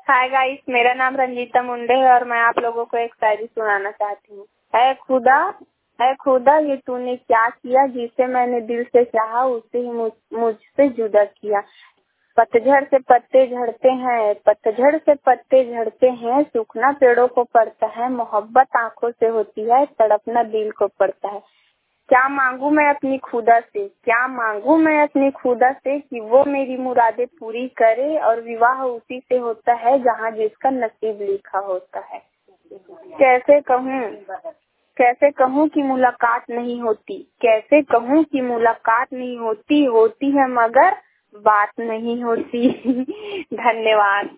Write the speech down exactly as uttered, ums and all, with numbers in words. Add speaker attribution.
Speaker 1: Hi guys, मेरा नाम रंजीता मुंडे है और मैं आप लोगों को एक शायरी सुनाना चाहती हूँ। है खुदा, है खुदा ये तूने क्या किया, जिसे मैंने दिल से चाहा उसे ही मुझ मुझसे जुदा किया। पतझड़ से पत्ते झड़ते हैं, पतझड़ से पत्ते झड़ते हैं, सूखना पेड़ों को पड़ता है, मोहब्बत आंखों से होती है, तड़पना दिल को पड़ता है। क्या मांगू मैं अपनी खुदा से, क्या मांगू मैं अपनी खुदा से कि वो मेरी मुरादें पूरी करे, और विवाह उसी से होता है जहाँ जिसका नसीब लिखा होता है। कैसे कहूँ, कैसे कहूँ कि मुलाकात नहीं होती, कैसे कहूँ कि मुलाकात नहीं होती, होती है मगर बात नहीं होती। धन्यवाद।